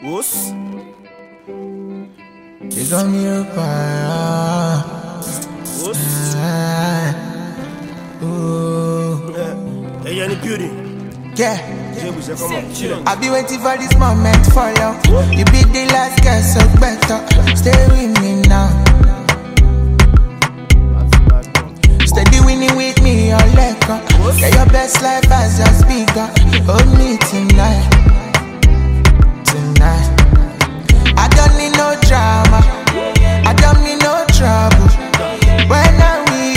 What's? You got me up high. What's? Hey, any beauty? Yeah. Come on, chill. I've been waiting for this moment for long. You be the last girl, so better stay with me now. Steady winning with me, your leg up. Get your best life as your speaker. Hold me tonight. I don't need no drama. I don't need no trouble. When I'm with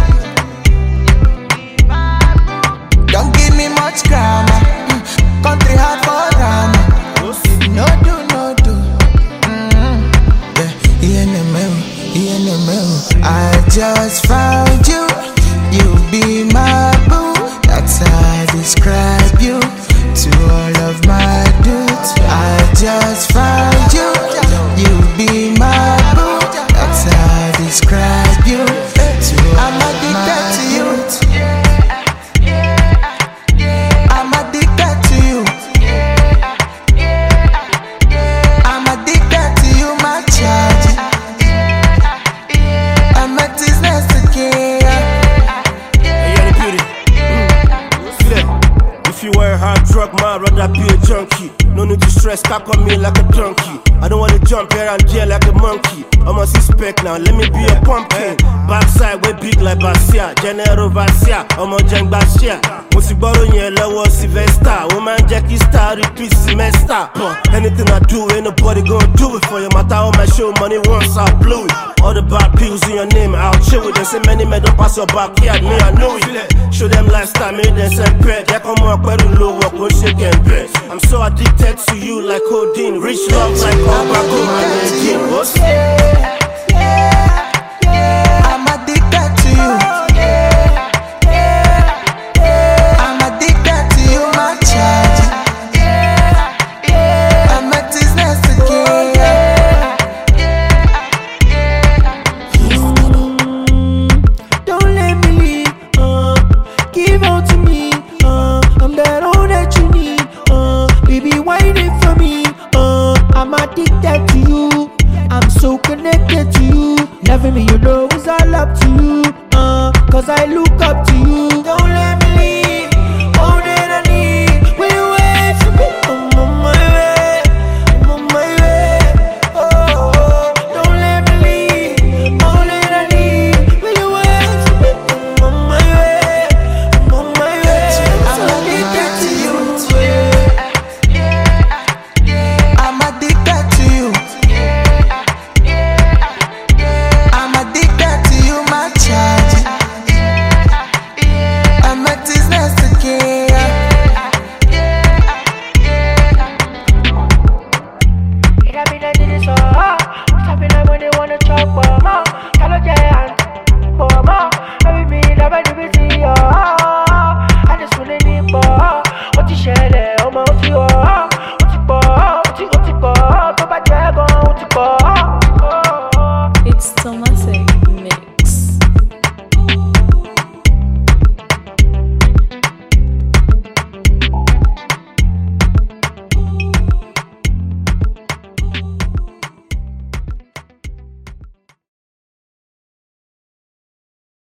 you, don't give me much grammar. Country hard for drama. No do. I just found you. You be my boo. That's how I describe you to all of my dudes. I just found you. You be my boo. That's how I describe you to all of my dudes. I'm addicted to you. I'm addicted to you, my charge. I'm a business again. Hey, any beauty? If you were a hard drug man, I'd rather be a junkie. No need to stress, cock on me like a donkey. I don't wanna jump here and there like a monkey. I'm a suspect now, let me be a pumpkin. Backside way big like Basia, General Vasia, I'm a Jang Basia. Musibaro nye lowo Sylvester, woman Jackie Star, repeat semester. But anything I do, ain't nobody gonna do it for you. Matter how my show money once I blew it. All the bad pills in your name, I'll chill with them. Say many men don't pass your backyard, me I know it. Show them lifestyle, make them send bread. They come on, quite low, walk, won't shake and bread. I'm so addicted to you like codeine, rich love like all back home and then what's? Yeah.